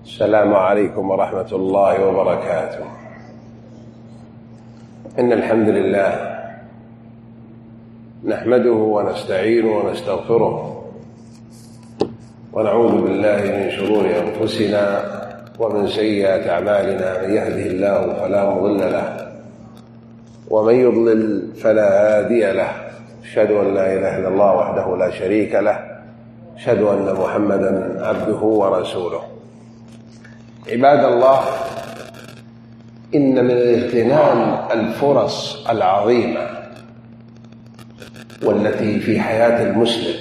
السلام عليكم ورحمة الله وبركاته. إن الحمد لله نحمده ونستعينه ونستغفره ونعوذ بالله من شرور أنفسنا ومن سيئات أعمالنا. من يهده الله فلا مضل له ومن يضلل فلا هادي له. أشهد أن لا إله إلا الله وحده لا شريك له. أشهد أن محمدا عبده ورسوله. عباد الله، إن من اغتنام الفرص العظيمة والتي في حياة المسلم،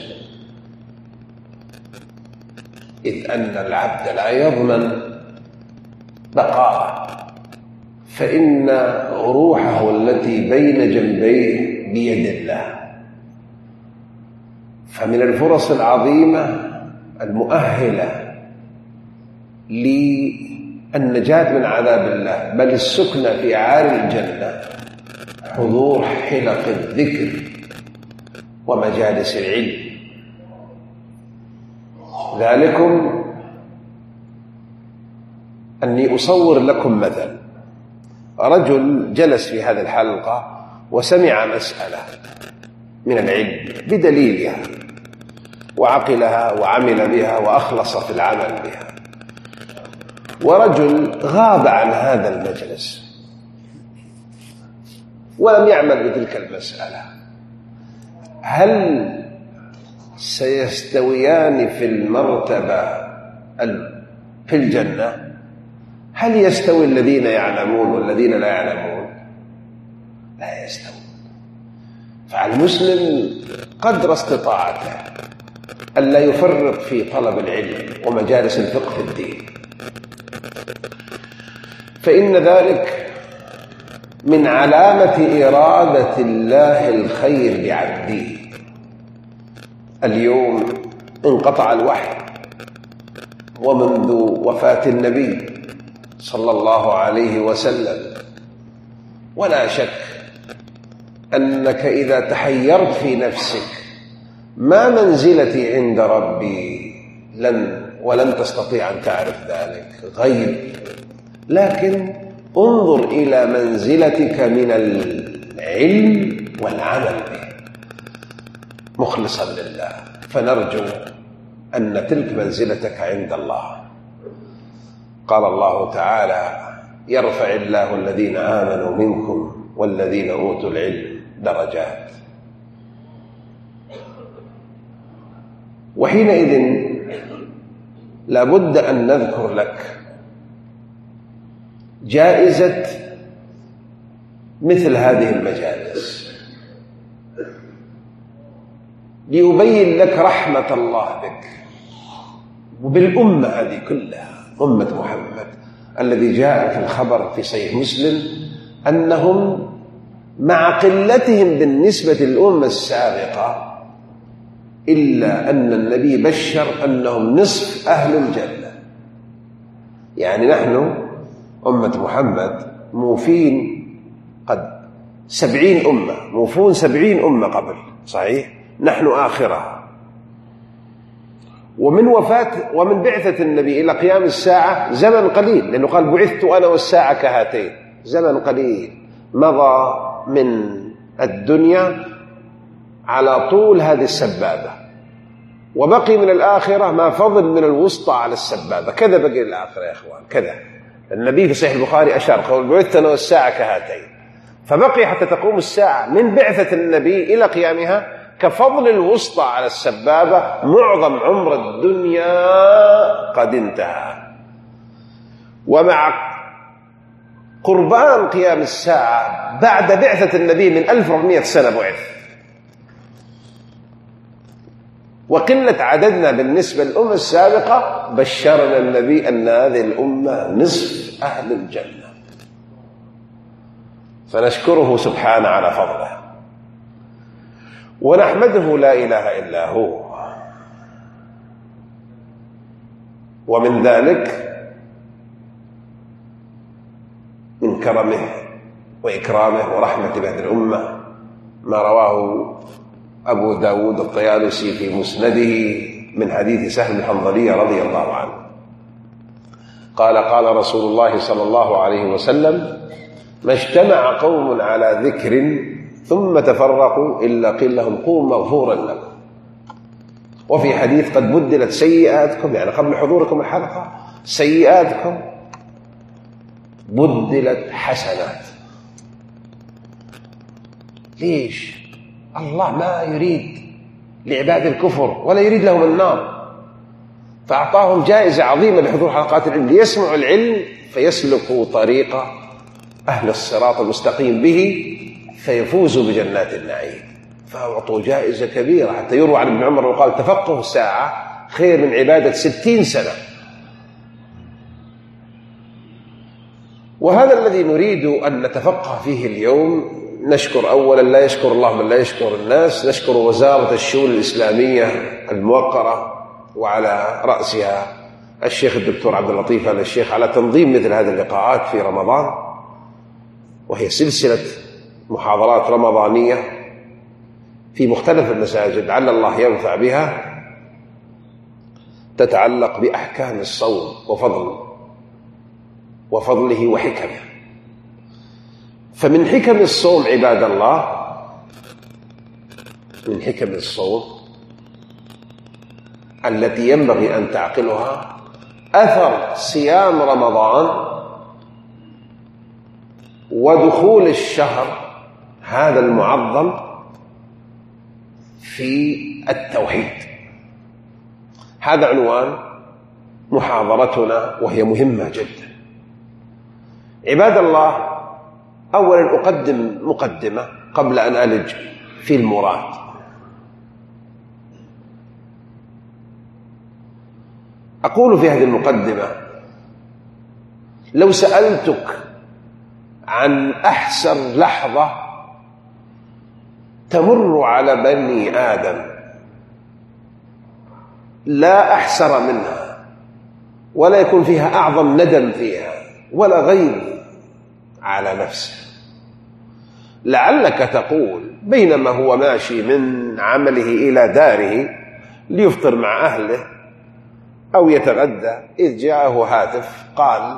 إذ أن العبد لا يضمن بقاءه، فإن روحه التي بين جنبيه بيد الله. فمن الفرص العظيمة المؤهلة للنجاة من عذاب الله بل السكنى في أعالي الجنة حضور حلق الذكر ومجالس العلم. ذلكم أني أصور لكم مثل. رجل جلس في هذه الحلقة وسمع مسألة من العلم بدليلها وعقلها وعمل بها وأخلص في العمل بها، ورجل غاب عن هذا المجلس ولم يعمل بتلك المسألة. هل سيستويان في المرتبة في الجنة؟ هل يستوي الذين يعلمون والذين لا يعلمون؟ لا يستوون. فالمسلم قدر استطاعته ألا يفرط في طلب العلم ومجالس الفقه في الدين، فإن ذلك من علامة إرادة الله الخير لعبده. اليوم انقطع الوحي، ومنذ وفاة النبي صلى الله عليه وسلم، ولا شك أنك إذا تحيرت في نفسك ما منزلتي عند ربي ولن تستطيع أن تعرف ذلك غيب، لكن انظر إلى منزلتك من العلم والعمل به مخلصا لله، فنرجو أن تلك منزلتك عند الله. قال الله تعالى: يرفع الله الذين آمنوا منكم والذين أوتوا العلم درجات. وحينئذ لابد أن نذكر لك جائزة مثل هذه المجالس ليبين لك رحمة الله بك وبالأمة هذه كلها، أمة محمد، الذي جاء في الخبر في صحيح مسلم أنهم مع قلتهم بالنسبة للأمة السابقة إلا أن النبي بشر أنهم نصف أهل الجنة. يعني نحن أمة محمد موفين قد 70 أمة، موفون 70 أمة قبل، صحيح؟ نحن آخرها. ومن بعثة النبي إلى قيام الساعة زمن قليل، لأنه قال: بعثت أنا والساعة كهاتين. زمن قليل مضى من الدنيا على طول هذه السبابة، وبقي من الآخرة ما فضل من الوسطى على السبابة. كذا بقي الآخرة يا إخوان، كذا. النبي في صحيح البخاري أشار قال: بعثت أنا والساعة كهاتين. فبقي حتى تقوم الساعة من بعثة النبي إلى قيامها كفضل الوسطى على السبابة. معظم عمر الدنيا قد انتهى، ومع قربان قيام الساعة بعد بعثة النبي من 1400 سنة بعث، وقلة عددنا بالنسبة للأمة السابقة، بشرنا النبي أن هذه الأمة نصف أهل الجنة. فنشكره سبحانه على فضله ونحمده لا إله إلا هو. ومن ذلك من كرمه وإكرامه ورحمة بهذه الأمة ما رواه أبو داود الطيالسي في مسنده من حديث سهل الحنظلي رضي الله عنه قال رسول الله صلى الله عليه وسلم: ما اجتمع قوم على ذكر ثم تفرقوا إلا قيل لهم قوموا مغفورا لكم. وفي حديث: قد بدلت سيئاتكم، يعني قبل حضوركم الحلقة سيئاتكم بدلت حسنات. ليش؟ الله ما يريد لعباد الكفر ولا يريد لهم النار، فأعطاهم جائزة عظيمة لحضور حلقات العلم، ليسمعوا العلم فيسلكوا طريق أهل الصراط المستقيم به فيفوزوا بجنات النعيم. فأعطوا جائزة كبيرة، حتى يروى عن ابن عمر وقال: تفقه ساعة خير من عبادة 60 سنة. وهذا الذي نريد أن نتفقه فيه اليوم. نشكر أولا، لا يشكر الله من لا يشكر الناس، نشكر وزارة الشؤون الإسلامية الموقرة وعلى رأسها الشيخ الدكتور عبد اللطيف آل الشيخ على تنظيم مثل هذه اللقاءات في رمضان، وهي سلسلة محاضرات رمضانية في مختلف المساجد لعل الله ينفع بها، تتعلق بأحكام الصوم وفضله وحكمه. فمن حكم الصوم عباد الله، من حكم الصوم التي ينبغي أن تعقلها أثر صيام رمضان ودخول الشهر هذا المعظم في التوحيد. هذا عنوان محاضرتنا وهي مهمة جدا. عباد الله، أولا أقدم مقدمة قبل أن ألج في المراد. أقول في هذه المقدمة: لو سألتك عن أحسن لحظة تمر على بني آدم لا أحسر منها ولا يكون فيها أعظم ندم فيها ولا غيظ على نفسه، لعلك تقول بينما هو ماشي من عمله إلى داره ليفطر مع أهله أو يتغدى إذ جاءه هاتف قال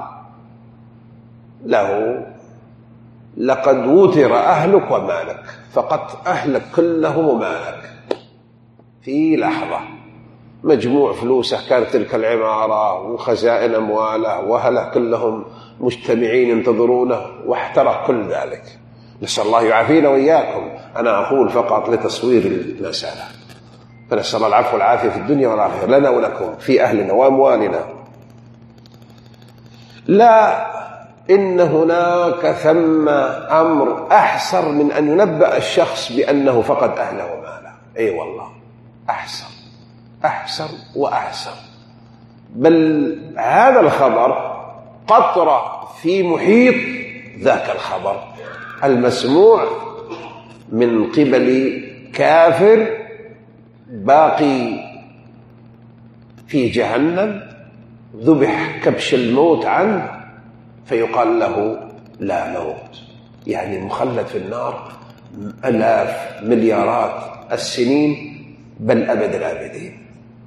له: لقد وتر أهلك ومالك، فقط أهلك كلهم ومالك. في لحظة مجموع فلوسه كانت تلك العمارة وخزائن أمواله وأهله كلهم مجتمعين ينتظرونه واحترق كل ذلك. نسأل الله يعافينا وإياكم. أنا أقول فقط لتصوير المسألة، فنسأل الله العفو والعافية في الدنيا والآخرة لنا ولكم في أهلنا وأموالنا. لا، إن هناك ثم أمر أحسر من أن ينبأ الشخص بأنه فقد أهله وماله. أي والله، أحسر وأحسر. بل هذا الخبر قطرة في محيط ذاك الخبر المسموع من قبل كافر باقي في جهنم، ذبح كبش الموت عنه فيقال له لا موت، يعني مخلد في النار آلاف مليارات السنين بل أبد الآبدين.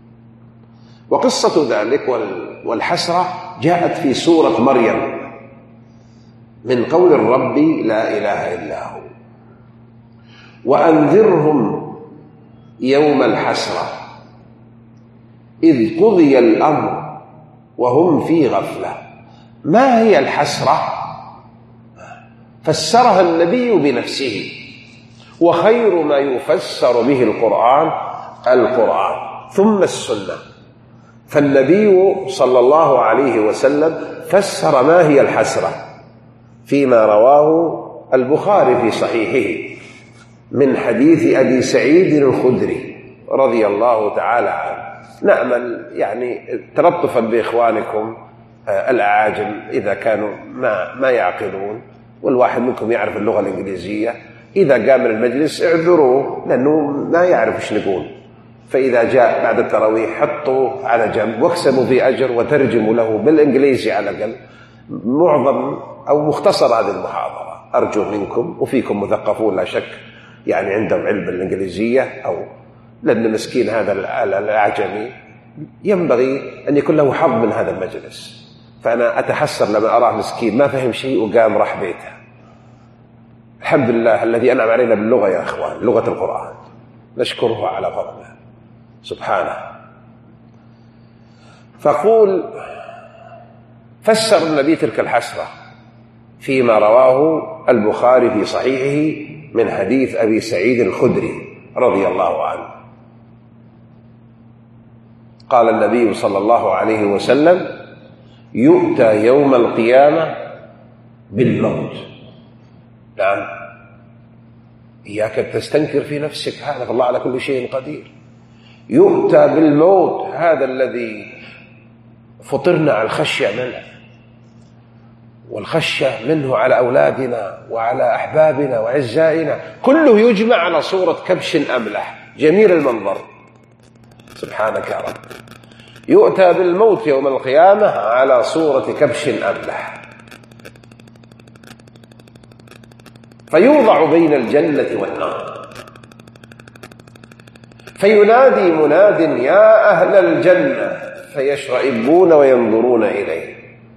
وقصة ذلك والحسرة جاءت في سورة مريم من قول الرب لا إله إلا هو: وأنذرهم يوم الحسرة إذ قضي الأمر وهم في غفلة. ما هي الحسرة؟ فسرها النبي بنفسه، وخير ما يفسر به القرآن ثم السنة. فالنبي صلى الله عليه وسلم فسر ما هي الحسرة فيما رواه البخاري في صحيحه من حديث أبي سعيد الخدري رضي الله تعالى عنه. نأمل يعني تلطفا بإخوانكم الأعاجم إذا كانوا ما يعقلون، والواحد منكم يعرف اللغة الإنجليزية، إذا قام من المجلس اعذروه لأنه ما يعرف إيش نقول، فإذا جاء بعد التراويح حطوه على جنب واقسموا في أجر وترجموا له بالإنجليزي على الأقل معظم أو مختصر هذه المحاضرة. أرجو منكم، وفيكم مثقفون لا شك يعني عندهم علم الإنجليزية، أو لأن مسكين هذا الأعجمي ينبغي أن يكون له حظ من هذا المجلس، فأنا أتحسر لما أراه مسكين ما فهم شيء وقام راح بيته. الحمد لله الذي أنعم علينا باللغة يا أخوان، لغة القرآن، نشكره على فضله سبحانه. فقول فسر النبي تلك الحسرة فيما رواه البخاري في صحيحه من حديث أبي سعيد الخدري رضي الله عنه قال النبي صلى الله عليه وسلم: يؤتى يوم القيامة بالموت. نعم، إياك أن تستنكر في نفسك هذا، فالله على كل شيء قدير. يؤتى بالموت، هذا الذي فطرنا على الخشية منه، والخشية منه على أولادنا وعلى أحبابنا وعزائنا، كله يجمع على صورة كبش أملح جميل المنظر. سبحانك يا رب. يؤتى بالموت يوم القيامة على صورة كبش أملح، فيوضع بين الجنة والنار، فينادي مناد: يا أهل الجنة، فيشرئبون وينظرون إليه.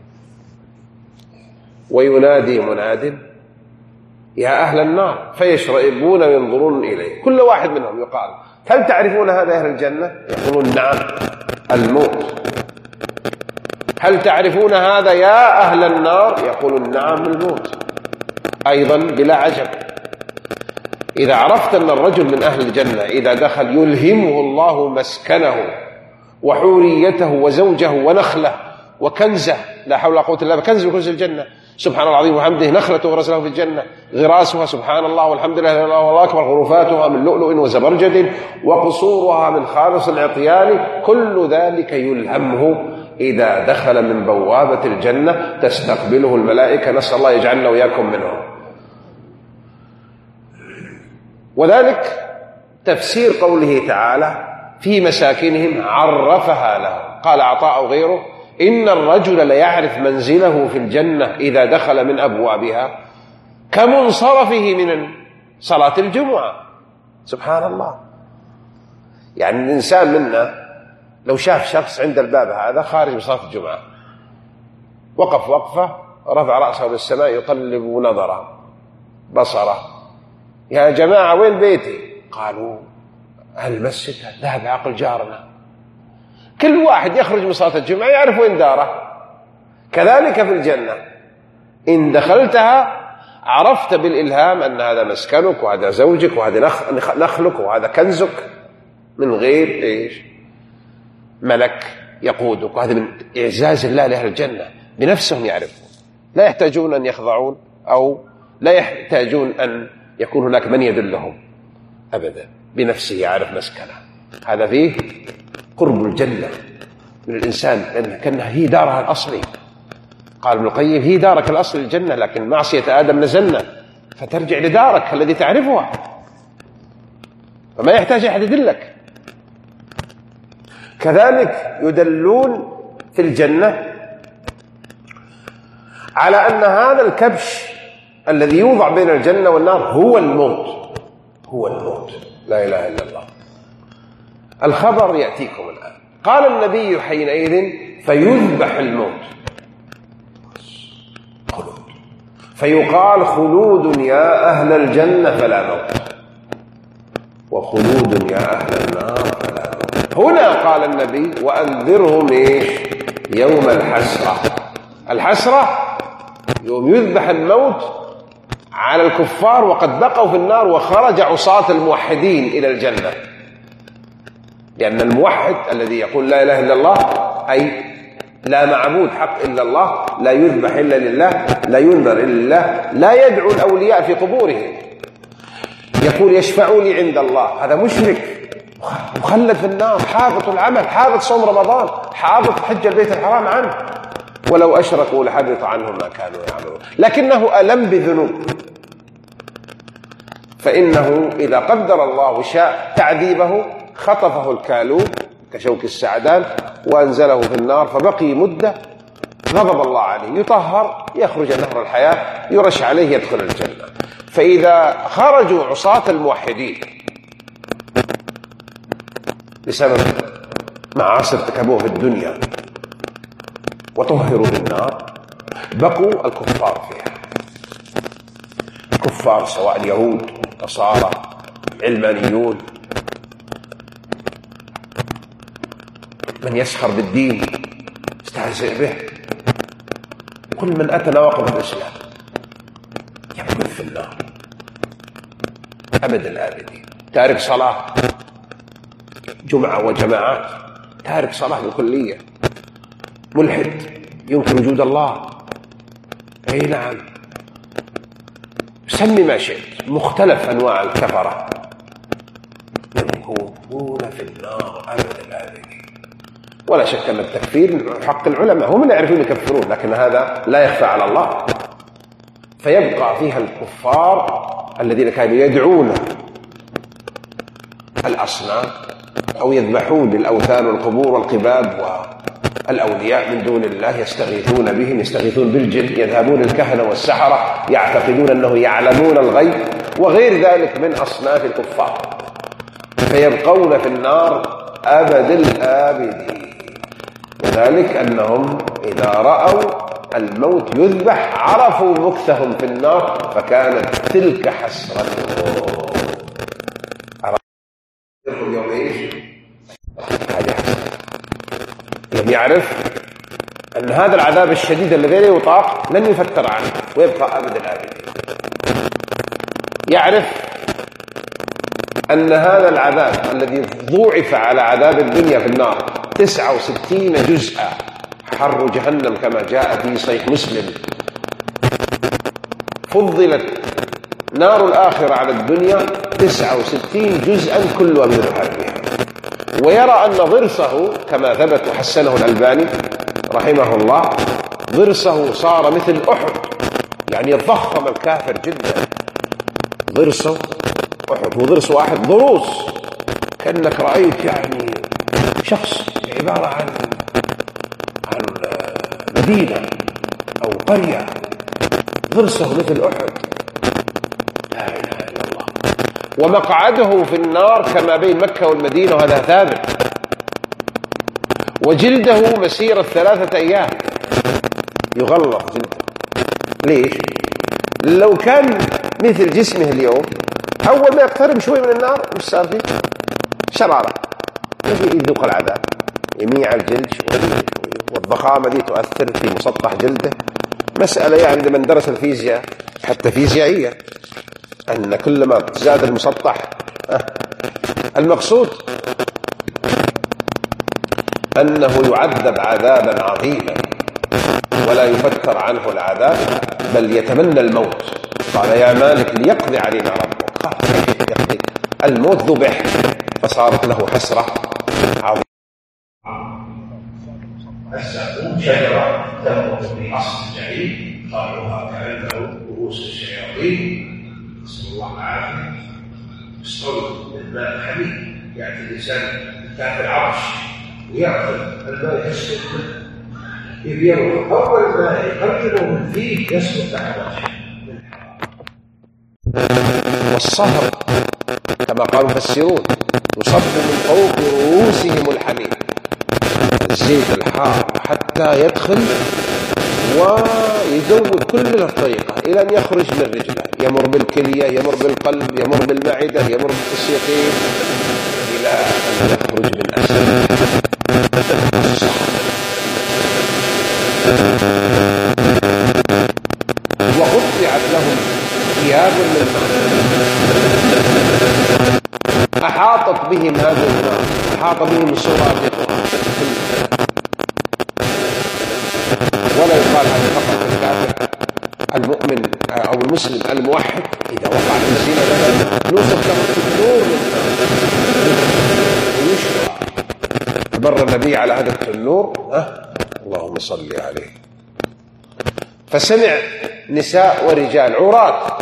وينادي مناد: يا أهل النار، فيشرئبون وينظرون إليه. كل واحد منهم يقال: هل تعرفون هذا أهل الجنة؟ يقولون: نعم، الموت. هل تعرفون هذا يا أهل النار؟ يقولون: نعم، الموت. أيضا بلا عجب، إذا عرفت أن الرجل من أهل الجنة إذا دخل يلهمه الله مسكنه وحوريته وزوجه ونخله وكنزه، لا حول ولا قوة إلا بالله، كنز من كنوز الجنة، سبحان الله العظيم وحمده، نخلة غرسها في الجنة، غراسها سبحان الله والحمد لله والله أكبر، غرفاتها من لؤلؤ وزبرجد وقصورها من خالص العطيان، كل ذلك يلهمه إذا دخل من بوابة الجنة تستقبله الملائكة، نسأل الله يجعلنا وإياكم منهم. وذلك تفسير قوله تعالى: في مساكنهم عرفها لهم. قال عطاء غيره: إن الرجل ليعرف منزله في الجنة إذا دخل من أبوابها كمنصرفه من صلاة الجمعة. سبحان الله. يعني الإنسان منا لو شاف شخص عند الباب هذا خارج من صلاة الجمعة، وقف وقفة، رفع رأسه للسماء يقلب نظره بصره: يا جماعة وين بيتي؟ قالوا: المسجد، ذهب عقل جارنا. كل واحد يخرج من صلاة الجمعة يعرف وين داره. كذلك في الجنة، إن دخلتها عرفت بالإلهام أن هذا مسكنك وهذا زوجك وهذا نخلك وهذا كنزك، من غير إيش؟ ملك يقودك. وهذا من إعزاز الله لأهل الجنة، بنفسهم يعرفون، لا يحتاجون أن يخضعون أو لا يحتاجون أن يكون هناك من يدلهم أبدا، بنفسه يعرف مسكنه. هذا فيه قرب الجنة من الإنسان، لأن كأنها هي دارها الأصلي. قال ابن القيم: هي دارك الأصلي الجنة، لكن معصية آدم نزلنا، فترجع لدارك الذي تعرفها، فما يحتاج أحد يدلك. كذلك يدلون في الجنة على أن هذا الكبش الذي يوضع بين الجنة والنار هو الموت، هو الموت، لا إله إلا الله. الخبر يأتيكم الآن. قال النبي حينئذ: فيذبح الموت، خلود، فيقال: خلود يا أهل الجنة فلا موت، وخلود يا أهل النار فلا موت. هنا قال النبي: وأنذرهم إيش؟ يوم الحسرة. الحسرة يوم يذبح الموت على الكفار وقد بقوا في النار وخرج عصاة الموحدين إلى الجنة، لأن الموحد الذي يقول لا إله إلا الله، أي لا معبود حق إلا الله، لا يذبح إلا لله، لا ينذر إلا لله، لا يدعو الأولياء في قبورهم، يقول يشفعوا لي عند الله، هذا مشرك مخلد في النار، حابط العمل، حابط صوم رمضان، حابط حج البيت الحرام عنه، ولو أشركوا لحبط عنهم ما كانوا يعملون. لكنه ألم بذنوب، فإنه إذا قدر الله شاء تعذيبه خطفه الكالوب كشوك السعدان وأنزله في النار، فبقي مدة، غضب الله عليه، يطهر، يخرج نهر الحياة، يرش عليه، يدخل الجنة. فإذا خرجوا عصاة الموحدين بسبب معاصي ارتكبوها في الدنيا وطهروا بالنار، بقوا الكفار فيها. الكفار سواء اليهود، نصارى، علمانيون، من يسخر بالدين يستهزئ به، كل من أتى نواقض الإسلام يكون في النار أبد الآبدين. تارك صلاة جمعة وجماعات، تارك صلاة بالكلية، ملحد ينكر وجود الله، أي نعم، سمي ما شئت، مختلف أنواع الكفرة يكونون في النار أبد الآبدين. ولا شك أن التكفير حق العلماء، هم من يعرفون يكفرون، لكن هذا لا يخفى على الله. فيبقى فيها الكفار الذين كانوا يدعون الأصنام أو يذبحون للأوثان والقبور والقباب والأولياء من دون الله، يستغيثون بهم، يستغيثون بالجن، يذهبون الكهنة والسحرة يعتقدون أنه يعلمون الغيب وغير ذلك من أصناف الكفار، فيبقون في النار أبد الآبدين. وذلك أنهم إذا رأوا الموت يذبح عرفوا مكثهم في النار، فكانت تلك حسرتهم. اليوم ايش؟ لم يعرف أن هذا العذاب الشديد الذي لا يطاق لن يفتر عنه ويبقى أبد الآبدين. يعرف أن هذا العذاب الذي ضوعف على عذاب الدنيا في النار 69 جزءا، حر جهنم كما جاء في صحيح مسلم، فضلت نار الآخرة على الدنيا 69 جزءا كل من حرها. ويرى أن ضرسه كما ثبت وحسنه الألباني رحمه الله، ضرسه صار مثل أحد، يعني ضخم الكافر جدا. ضرسه أحد، هو ضرس واحد، ضروس كأنك رأيت يعني شخص عبارة عن مدينة أو قرية، ضرسه مثل أحد، لا إله إلا الله. ومقعده في النار كما بين مكة والمدينة، وهذا ثابت. وجلده مسيرة 3 أيام، يغلظ جلده. ليش؟ لو كان مثل جسمه اليوم، أول ما يقترب شوي من النار مش صار فيه شرارة، يجي يذوق العذاب، يميع الجلد شوي شوي، والضخامة دي تؤثر في مسطح جلده. مسألة يعني لمن درس الفيزياء حتى فيزيائية، أن كلما زاد المسطح المقصود أنه يعذب عذابا عظيما ولا يفتر عنه العذاب، بل يتمنى الموت. قال يا مالك ليقضي علينا ربك، قال يقضي الموت، ذبح فصارت له حسرة عظيمة. الزقوم شجرة تنبت في أصل الجحيم، طلعها كأنه رؤوس الشياطين، نسأل الله العافية. يستوي الماء الحميد، يأتي الإنسان تحت العرش ويأخذ الماء يسكت منه، يبيض أول ما يقربه فيه يسكت تحت العرش. والصهر كما قالوا المفسرون يصب من فوق رؤوسهم الحميم، الزيت الحار حتى يدخل ويزود كل الطريقة إلى أن يخرج من رجله، يمر بالكلية، يمر بالقلب، يمر بالمعدة، يمر بالشيخين، إلى أن يخرج من أسفل. وقطعت لهم ثياب من نار، أحاطت بهم هذه النار، أحاط بهم سرادقها. ولا يقال هذا فقط الكافر، المؤمن أو المسلم الموحد إذا وقع في الزنا نوصف له التنور ويشرع. مر النبي على هذا التنور، اللهم صل عليه، فسمع نساء ورجال عراة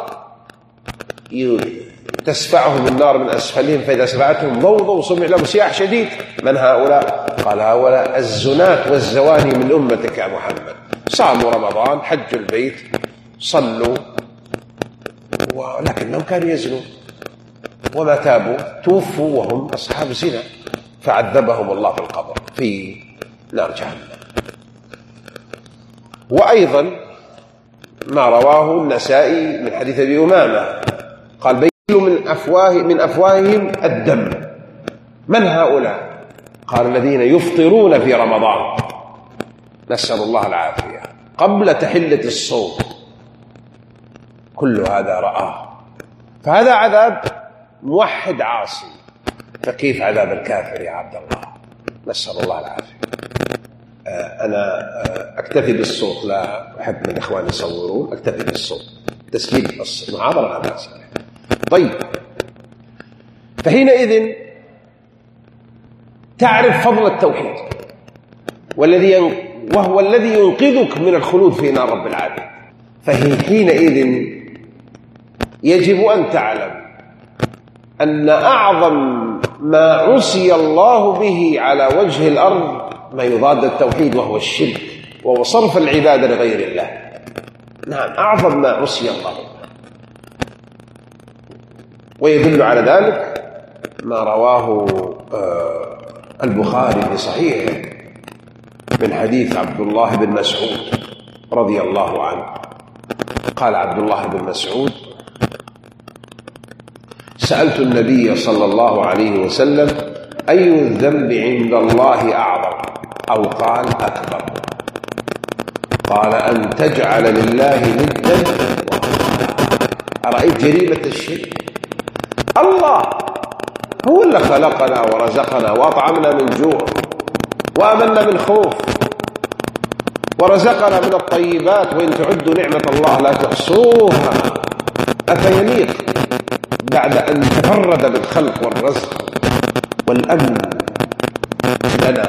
تسفعهم النار من أسفلهم، فإذا سفعتهم ضوضوا سمع لهم صياح شديد. من هؤلاء؟ قال هؤلاء الزنات والزواني من أمتك يا محمد، صاموا رمضان، حجوا البيت، صلوا، ولكنهم كانوا يزنون وما تابوا، توفوا وهم أصحاب زنا، فعذبهم الله في القبر في نار جهنم. وأيضا ما رواه النسائي من حديث أبي أمامة قال بيلوا من أفواههم الدم. من هؤلاء؟ قال الذين يفطرون في رمضان، نسأل الله العافية، قبل تحلة الصوم. كل هذا رآه، فهذا عذاب موحد عاصي، فكيف عذاب الكافر يا عبد الله؟ نسأل الله العافية. أنا أكتفي بالصوت، لا أحب من إخواني يصورون، أكتفي بالصوت، تسجيل المحاضرة لا بأس. طيب، فحينئذ تعرف فضل التوحيد وهو الذي ينقذك من الخلود في نار رب العالمين. فحينئذ يجب أن تعلم أن أعظم ما عصي الله به على وجه الأرض ما يضاد التوحيد، وهو الشرك، وهو صرف العبادة لغير الله. نعم، أعظم ما عصي الله به. ويدل على ذلك ما رواه البخاري في صحيحه من حديث عبد الله بن مسعود رضي الله عنه. قال عبد الله بن مسعود: سألت النبي صلى الله عليه وسلم: أي الذنب عند الله أعظم؟ أو قال: أكبر. قال: أن تجعل لله ندا. أرأيت جريمة الشرك؟ الله هو اللي خلقنا ورزقنا وأطعمنا من جوع وأمنا من خوف ورزقنا من الطيبات، وإن تعدوا نعمة الله لا تحصوها. أفيليق بعد أن تفرد بالخلق والرزق والأمن لنا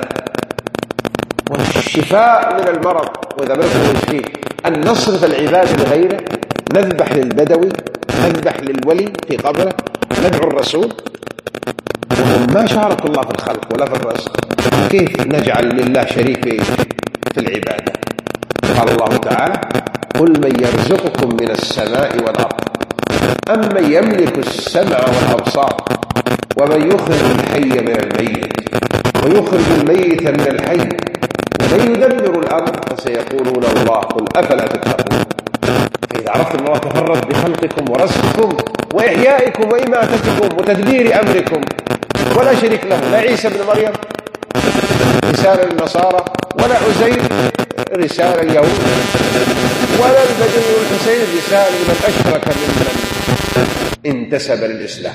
والشفاء من المرض، وإذا مرض نشفيه، أن نصرف العبادة لغيره، نذبح للبدوي، نذبح للولي في قبره، ندعو الرسول، وهم ما شاركوا الله في الخلق ولا في الرزق. كيف نجعل لله شريك في العبادة؟ قال الله تعالى: قل من يرزقكم من السماء والأرض أمن يملك السمع والأبصار ومن يخرج الحي من الميت ويخرج الميت من الحي ومن يدبر الأمر فسيقولون الله قل أفلا تتقون. فإذا عرفتم الله تفرد بخلقكم ورزقكم وإحيائكم وإماتتكم وتدبير أمركم، ولا شريك له، لا عيسى بن مريم رسالة للنصارى، ولا عزير رسالة اليهود، ولا البدوي والحسين رسالة لمن أشرك ممن انتسب للإسلام،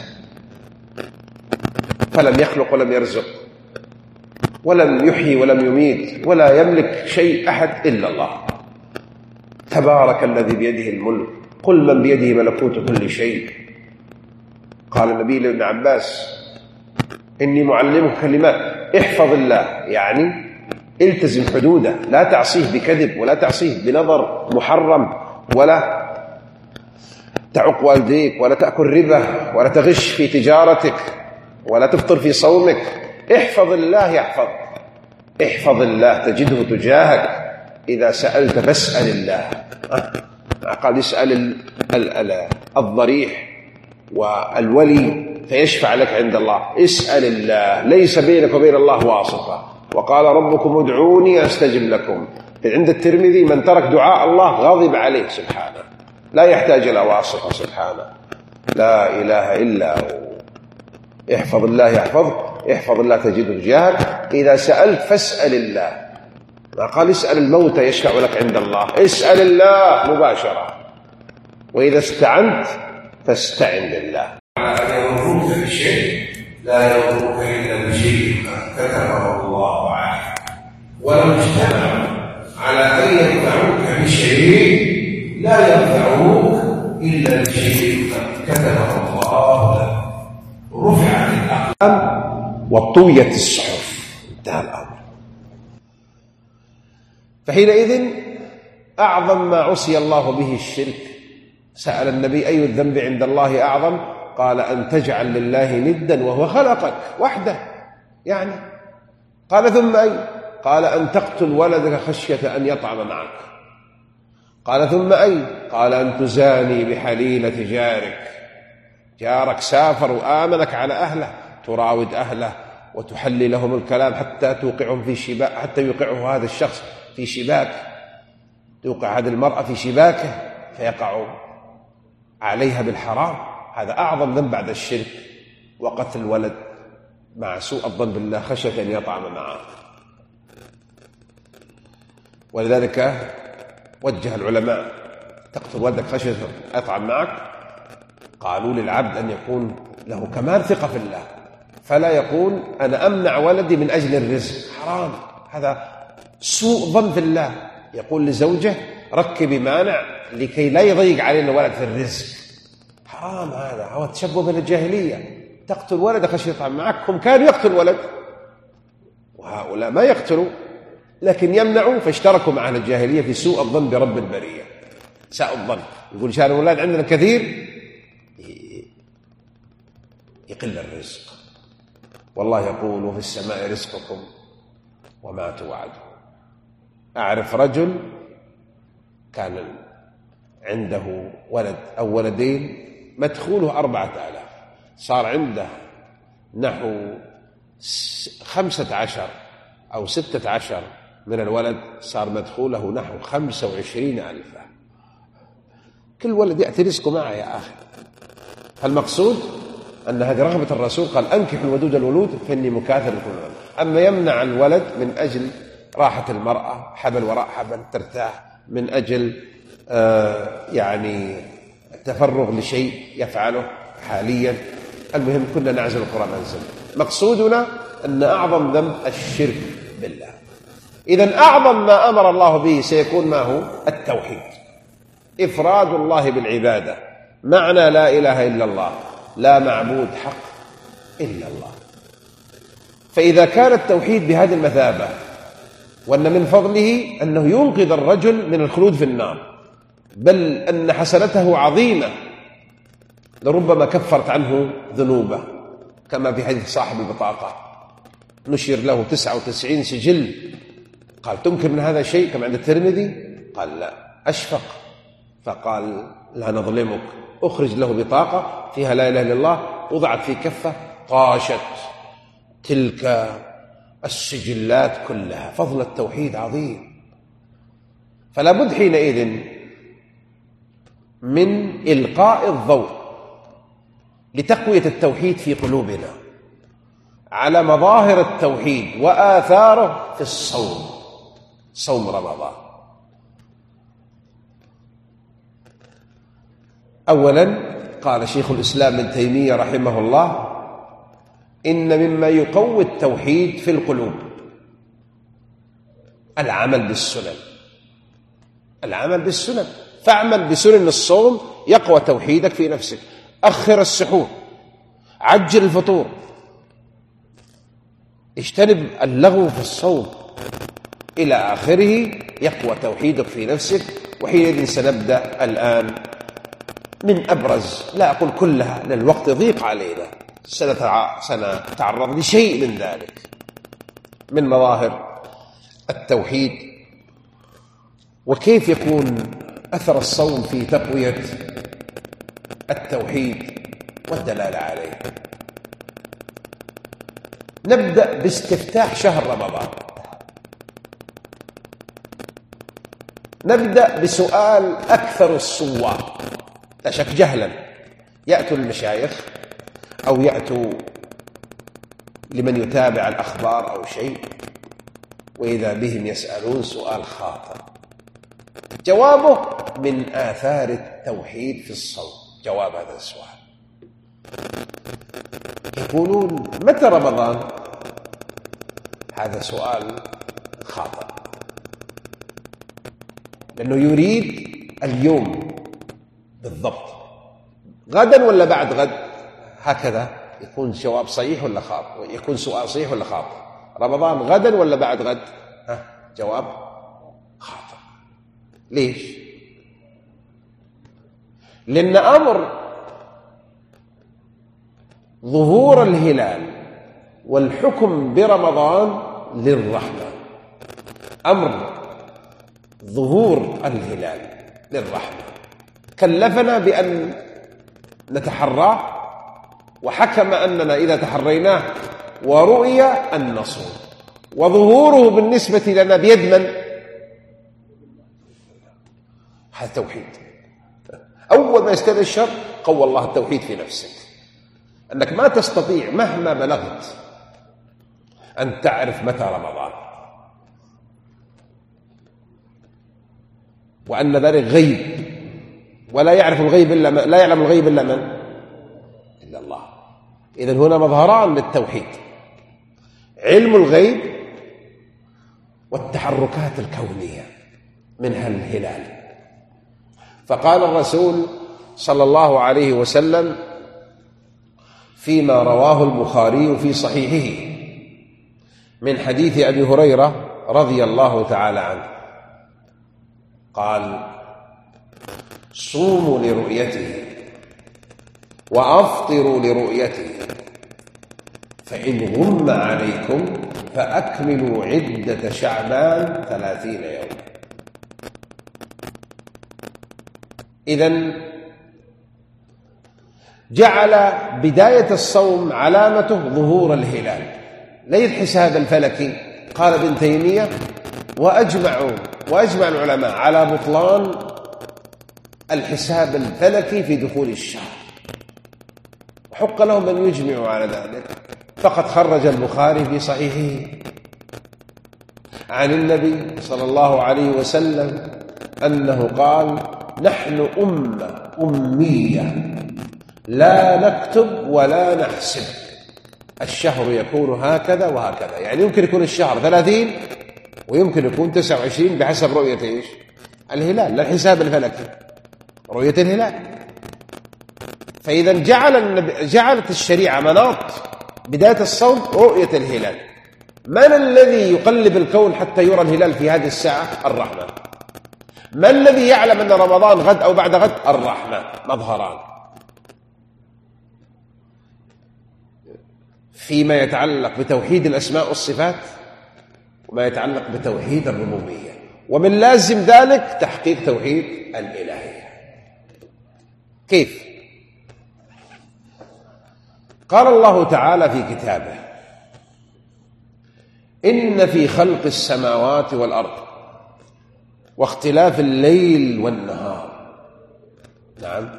فلم يخلق ولم يرزق ولم يحيي ولم يميت ولا يملك شيء أحد إلا الله. تبارك الذي بيده الملك، قل من بيده ملكوت كل شيء. قال النبي لابن عباس: إني معلمك كلمات، احفظ الله، يعني التزم حدوده، لا تعصيه بكذب ولا تعصيه بنظر محرم، ولا تعق والديك، ولا تأكل ربا، ولا تغش في تجارتك، ولا تفطر في صومك. احفظ الله يحفظك، احفظ الله تجده تجاهك. إذا سألت فاسأل الله. قال: اسأل الضريح والولي فيشفع لك عند الله. اسأل الله، ليس بينك وبين الله واسطة. وقال: ربكم ادعوني أستجب لكم. عند الترمذي: من ترك دعاء الله غضب عليه سبحانه، لا يحتاج إلى واسطة سبحانه، لا إله إلا هو. احفظ الله يحفظك، احفظ الله تجده تجاهك. إذا سألت فاسأل الله. ما قال اسأل الموت يشفع لك عند الله، اسأل الله مباشرة. وإذا استعنت فاستعن بالله. يضرك بشيء لا يضرك إلا بشيء كتبه الله عليك، ولو اجتمعوا على أن ينفعوك بشيء لا ينفعوك إلا بشيء كتبه الله لك. رفعت الأقلام وطويت الصحف، انتهى الأمر. فحينئذ أعظم ما عصي الله به الشرك. سأل النبي: أي الذنب عند الله أعظم؟ قال: أن تجعل لله ندا وهو خلقك وحده. يعني قال: ثم أي؟ قال: أن تقتل ولدك خشية أن يطعم معك. قال: ثم أي؟ قال: أن تزاني بحليلة جارك. جارك سافر وآمنك على أهله، تراود أهله وتحلي لهم الكلام حتى توقعهم في شباك، حتى يوقعه هذا الشخص في شباك. توقع هذه المرأة في شباكه فيقع عليها بالحرام، هذا أعظم ذنب بعد الشرك وقتل الولد مع سوء الظن بالله خشية أن يطعم معه. ولذلك وجه العلماء: تقتل ولدك خشية أن يطعم معك؟ قالوا للعبد أن يكون له كمال ثقة في الله، فلا يقول أنا أمنع ولدي من أجل الرزق، حرام، هذا سوء ظن في الله. يقول لزوجه: ركبي مانع لكي لا يضيق علينا ولد في الرزق، حرام، هذا هو تشبه بالجاهلية. تقتل ولد خشية يطعم معك، هم كانوا يقتل ولد وهؤلاء ما يقتلوا لكن يمنعوا، فاشتركوا مع أهل الجاهلية في سوء الظن برب البرية. ساء الظن، يقول شان الأولاد عندنا كثير يقل الرزق، والله يقول: وفي السماء رزقكم وما توعدون. أعرف رجل كان عنده ولد أو ولدين، مدخوله 4000، صار عنده نحو 15 أو 16 من الولد، صار مدخوله نحو 25,000. كل ولد يأتي رزقه معه يا أخي. فالمقصود أن هذه رغبة الرسول، قال: أنكحوا الودود الولود فإني مكاثر بكم الولد. أما يمنع الولد من أجل راحة المرأة، حبل وراء حبل ترتاح، من أجل يعني التفرغ لشيء يفعله حاليا، المهم كنا نعزل القرآن منزل. مقصودنا أن أعظم ذنب الشرك بالله. إذن أعظم ما أمر الله به سيكون ما هو؟ التوحيد، إفراد الله بالعبادة، معنى لا إله إلا الله، لا معبود حق إلا الله. فإذا كان التوحيد بهذه المثابة، وأن من فضله أنه ينقذ الرجل من الخلود في النار، بل أن حسنته عظيمة لربما كفرت عنه ذنوبه، كما في حديث صاحب البطاقة نشر له 99 سجل، قال: تنكر من هذا شيء كما عند الترمذي؟ قال: لا، أشفق، فقال: لا نظلمك. أخرج له بطاقة فيها لا إله إلا الله، وضعت في كفة، طاشت تلك السجلات كلها. فضل التوحيد عظيم. فلا بد حينئذ من إلقاء الضوء لتقوية التوحيد في قلوبنا على مظاهر التوحيد وآثاره في الصوم، صوم رمضان. أولا قال شيخ الإسلام ابن تيمية رحمه الله: إن مما يقوي التوحيد في القلوب العمل بالسنن. العمل بالسنن، فاعمل بسنن الصوم يقوى توحيدك في نفسك. أخر السحور، عجل الفطور، اجتنب اللغو في الصوم، إلى آخره، يقوى توحيدك في نفسك. وحينئذ سنبدأ الآن من أبرز، لا أقول كلها لأن الوقت يضيق علينا، سنتعرض لشيء من ذلك من مظاهر التوحيد، وكيف يكون أثر الصوم في تقوية التوحيد والدلالة عليه. نبدأ باستفتاح شهر رمضان. نبدأ بسؤال أكثر الصواب لا شك جهلا، يأتوا المشايخ أو يأتوا لمن يتابع الأخبار أو شيء، وإذا بهم يسألون سؤال خاطئ، جوابه من آثار التوحيد في الصوم. جواب هذا السؤال، يقولون: متى رمضان؟ هذا سؤال خاطئ، لأنه يريد اليوم بالضبط، غدا ولا بعد غد، هكذا يكون جواب صحيح ولا خاطئ، يكون سؤال صحيح ولا خاطئ. رمضان غدا ولا بعد غد؟ جواب خاطئ. ليش؟ لأن أمر ظهور الهلال والحكم برمضان للرحمة، أمر ظهور الهلال للرحمة، كلفنا بأن نتحراه، وحكم أننا إذا تحريناه ورؤية أن نصوم، وظهوره بالنسبة لنا بيد من؟ هذا توحيد. أول ما يستدعي الشر قوى الله التوحيد في نفسك، أنك ما تستطيع مهما بلغت أن تعرف متى رمضان، وأن ذلك غيب، ولا يعرف الغيب إلا من، لا يعلم الغيب إلا من؟ إلا الله. إذن هنا مظهران للتوحيد: علم الغيب والتحركات الكونية، منها الهلال. فقال الرسول صلى الله عليه وسلم فيما رواه البخاري في صحيحه من حديث أبي هريرة رضي الله تعالى عنه قال: صوموا لرؤيته وأفطروا لرؤيته، فإن غم عليكم فأكملوا عدة شعبان 30 يوما. إذن جعل بداية الصوم علامته ظهور الهلال، ليس الحساب الفلكي. قال ابن تيمية: وأجمع العلماء على بطلان الحساب الفلكي في دخول الشهر، وحق لهم أن يجمعوا على ذلك. فقد خرج البخاري في صحيحه عن النبي صلى الله عليه وسلم أنه قال: نحن أمة أمية لا نكتب ولا نحسب، الشهر يكون هكذا وهكذا. يعني يمكن يكون الشهر 30 ويمكن يكون 29 بحسب رؤية إيش؟ الهلال، لا الحساب الفلكي، رؤية الهلال. فإذا جعلت الشريعة مناط بداية الصوم رؤية الهلال. من الذي يقلب الكون حتى يرى الهلال في هذه الساعة؟ الرحمن. ما الذي يعلم أن رمضان غد أو بعد غد؟ الرحمن. مظهران فيما يتعلق بتوحيد الأسماء والصفات وما يتعلق بتوحيد الربوبية، ومن لازم ذلك تحقيق توحيد الإلهية. كيف؟ قال الله تعالى في كتابه: إن في خلق السماوات والأرض واختلاف الليل والنهار، نعم،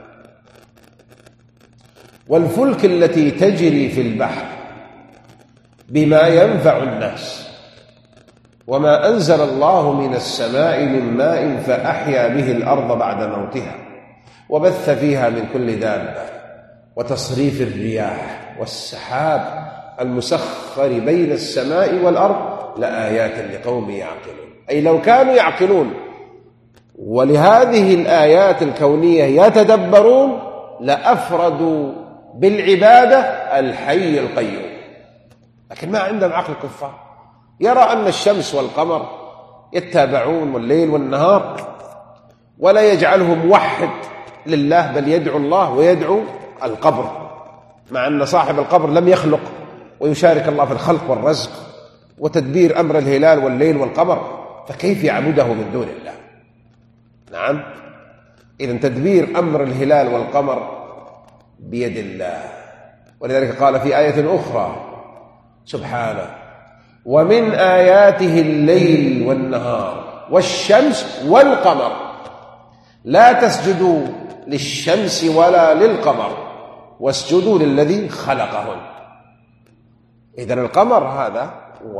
والفلك التي تجري في البحر بما ينفع الناس وما أنزل الله من السماء من ماء فأحيا به الأرض بعد موتها وبث فيها من كل دابة وتصريف الرياح والسحاب المسخر بين السماء والأرض لآيات لقوم يعقلون. أي لو كانوا يعقلون ولهذه الآيات الكونية يتدبرون لأفردوا بالعبادة الحي القيوم، لكن ما عندهم عقل كفار. يرى أن الشمس والقمر يتابعون والليل والنهار ولا يجعلهم موحد لله، بل يدعو الله ويدعو القبر، مع أن صاحب القبر لم يخلق ويشارك الله في الخلق والرزق وتدبير أمر الهلال والليل والقمر، فكيف يعبده من دون الله؟ نعم، إذن تدبير أمر الهلال والقمر بيد الله. ولذلك قال في آية أخرى سبحانه: ومن آياته الليل والنهار والشمس والقمر لا تسجدوا للشمس ولا للقمر واسجدوا للذي خلقهن. إذن القمر هذا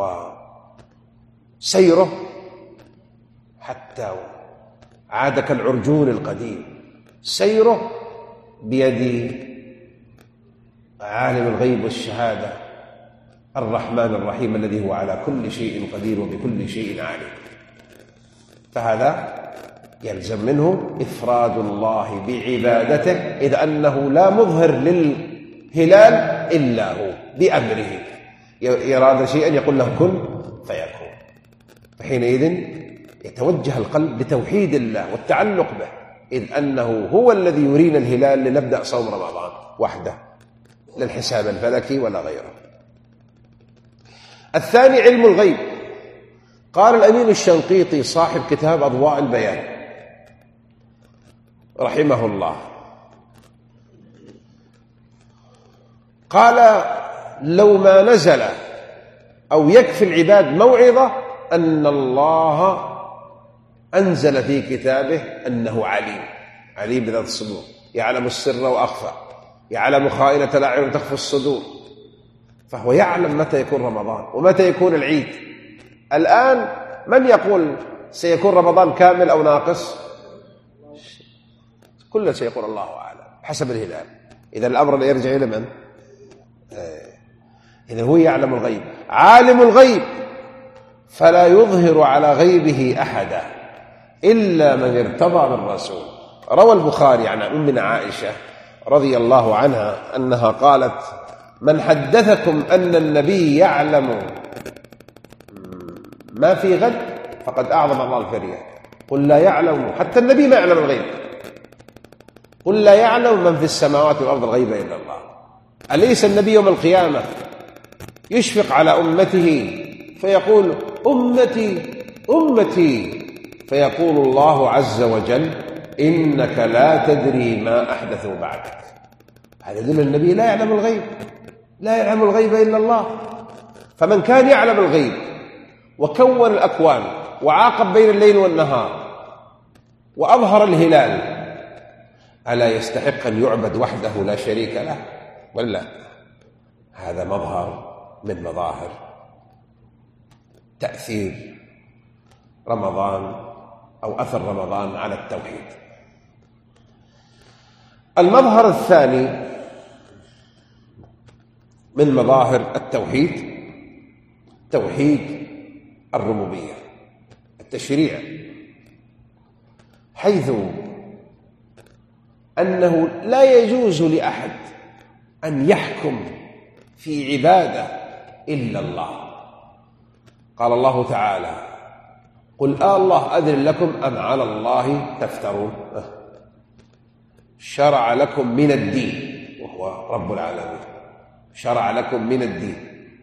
وسيره حتى عاد كالعرجون القديم، سيره بيد عالم الغيب والشهادة الرحمن الرحيم الذي هو على كل شيء قدير وبكل شيء عليم. فهذا يلزم منه إفراد الله بعبادته، إذ أنه لا مظهر للهلال إلا هو بأمره. يراد شيئا يقول له كن فيكون، فحينئذ يتوجه القلب لتوحيد الله والتعلق به، إذ أنه هو الذي يرينا الهلال لنبدأ صوم رمضان وحده، لا الحساب الفلكي ولا غيره. الثاني علم الغيب. قال الأمين الشنقيطي صاحب كتاب أضواء البيان رحمه الله، قال: لو ما نزل أو يكفي العباد موعظة أن الله أنزل في كتابه أنه عليم بذات الصدور، يعلم السر وأخفى، يعلم خائنة الأعين وتخفي الصدور، فهو يعلم متى يكون رمضان ومتى يكون العيد. الآن من يقول سيكون رمضان كامل أو ناقص؟ كل شيء يقول الله أعلم حسب الهلال. إذا الأمر لا يرجع إلى من؟ إذا هو يعلم الغيب، عالم الغيب، فلا يظهر على غيبه أحدا إلا من ارتضى من رسول. روى البخاري عن أمنا عائشة رضي الله عنها أنها قالت: من حدثكم أن النبي يعلم ما في غد فقد أعظم الله الفرية. قل لا يعلم، حتى النبي ما يعلم الغيب. قل لا يعلم من في السماوات والأرض الغيب إلا الله. أليس النبي يوم القيامة يشفق على أمته فيقول: أمتي أمتي، فيقول الله عز وجل: إنك لا تدري ما أحدثوا بعدك. هذا يدل النبي لا يعلم الغيب، لا يعلم الغيب إلا الله. فمن كان يعلم الغيب وكون الأكوان وعاقب بين الليل والنهار وأظهر الهلال، ألا يستحق أن يعبد وحده لا شريك له؟ ولا هذا مظهر من مظاهر تأثير رمضان أو أثر رمضان على التوحيد. المظهر الثاني من مظاهر التوحيد توحيد الربوبية، التشريع، حيث أنه لا يجوز لأحد أن يحكم في عبادة إلا الله. قال الله تعالى: قل الله أذن لكم أم على الله تفترون. شرع لكم من الدين، وهو رب العالمين، شرع لكم من الدين.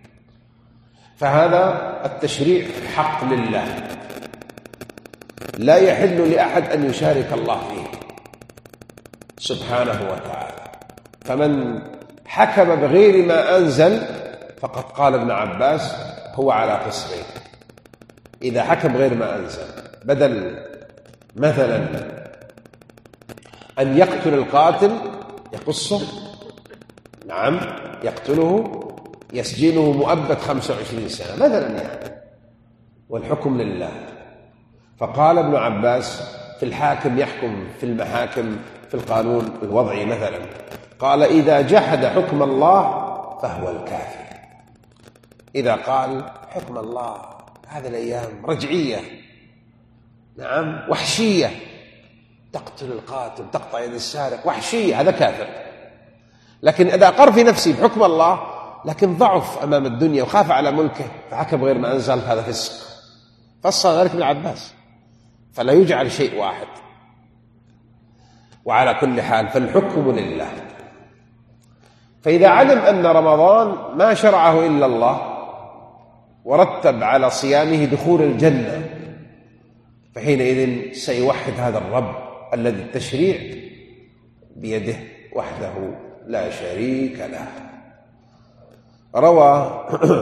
فهذا التشريع حق لله، لا يحل لأحد أن يشارك الله فيه سبحانه وتعالى. فمن حكم بغير ما أنزل فقد قال ابن عباس هو على قسمين. إذا حكم غير ما أنزل، بدل مثلا أن يقتل القاتل يقصه، نعم يقتله، يسجنه مؤبد 25 سنة مثلا يعني، والحكم لله. فقال ابن عباس في الحاكم يحكم في المحاكم في القانون الوضعي مثلا، قال: إذا جحد حكم الله فهو الكافر. إذا قال حكم الله هذه الأيام رجعية، نعم وحشية، تقتل القاتل، تقطع يد السارق، وحشية، هذا كافر. لكن إذا أقر في نفسه بحكم الله لكن ضعف أمام الدنيا وخاف على ملكه فحكم غير ما أنزل، هذا فسق. فصل ذلك ابن عباس، فلا يجعل شيء واحد. وعلى كل حال فالحكم لله. فإذا علم أن رمضان ما شرعه إلا الله ورتب على صيامه دخول الجنة، فحينئذ سيوحد هذا الرب الذي التشريع بيده وحده لا شريك له. روى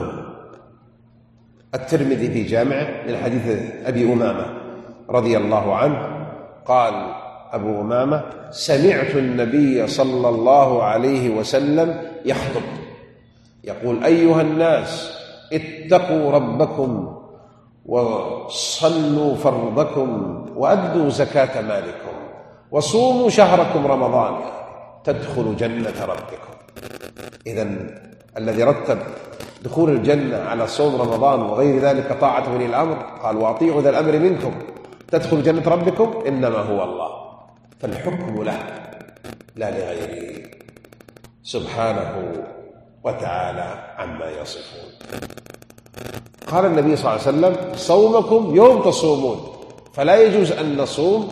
الترمذي في جامعه من حديث أبي أمامة رضي الله عنه قال أبو أمامة: سمعت النبي صلى الله عليه وسلم يخطب يقول: أيها الناس اتقوا ربكم وصلوا فرضكم وأدوا زكاة مالكم وصوموا شهركم رمضان تدخلوا جنة ربكم. إذن الذي رتب دخول الجنة على صوم رمضان وغير ذلك طاعة ولي الأمر، قال: وأطيعوا ذا الأمر منكم تدخلوا جنة ربكم، إنما هو الله. فالحكم له لا لغيره سبحانه وتعالى عما يصفون. قال النبي صلى الله عليه وسلم: صومكم يوم تصومون. فلا يجوز أن نصوم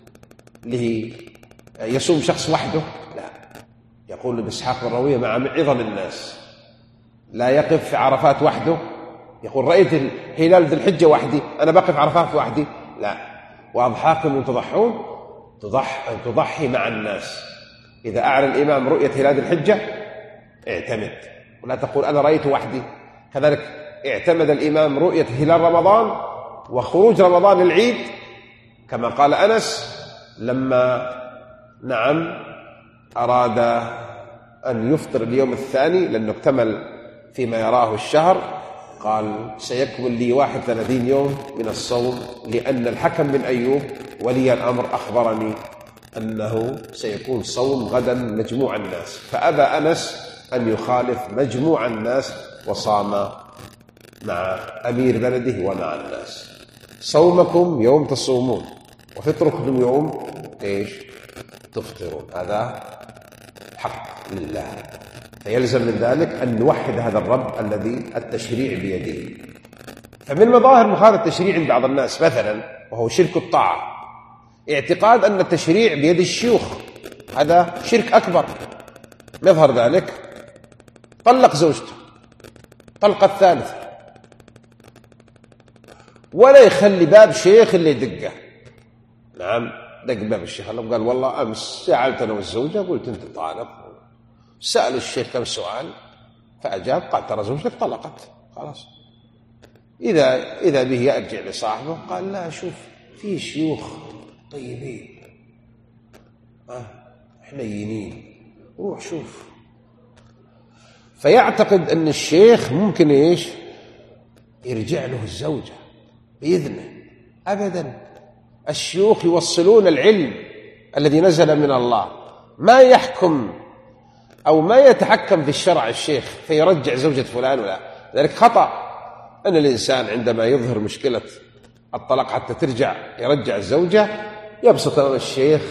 يصوم شخص وحده، لا. يقول ابن إسحاق بن راهويه: مع عظم الناس، لا يقف في عرفات وحده يقول: رأيت هلال ذي الحجة وحدي، أنا بقف عرفات وحدي، لا. وأضحاكم تضحون، تضحي مع الناس. إذا أعلن الإمام رؤية هلال الحجة اعتمد، ولا تقول أنا رأيت وحدي. كذلك اعتمد الإمام رؤية هلال رمضان وخروج رمضان العيد، كما قال أنس لما أراد أن يفطر اليوم الثاني لأنه اكتمل فيما يراه الشهر، قال سيكمل لي 31 يوم من الصوم، لأن الحكم بن أيوب ولي الأمر أخبرني أنه سيكون صوم غدا مجموع الناس، فأبى أنس أن يخالف مجموع الناس وصام مع أمير بلده ومع الناس. صومكم يوم تصومون وفطركم يوم تفطرون، هذا حق لله، فيلزم من ذلك أن نوحد هذا الرب الذي التشريع بيده. فمن مظاهر مخالفة التشريع عند بعض الناس مثلا وهو شرك الطاعة اعتقاد أن التشريع بيد الشيوخ، هذا شرك أكبر. مظهر ذلك طلق زوجته طلقة الثالثة ولا يخلي باب شيخ اللي يدقه. دق باب الشيخ قال والله أمس سألت أنا والزوجة قلت أنت طالق، سأل الشيخ كم سؤال فأجاب قال ترى زوجتك طلقت خلاص. إذا به يرجع لصاحبه قال لا شوف في شيوخ طيبين حنينين روح شوف، فيعتقد أن الشيخ ممكن يرجع له الزوجة بإذنه. أبدا، الشيوخ يوصلون العلم الذي نزل من الله، ما يحكم أو ما يتحكم في الشرع الشيخ فيرجع زوجة فلان ولا ذلك خطأ. أن الإنسان عندما يظهر مشكلة الطلاق حتى ترجع يرجع الزوجة يبسط أمام الشيخ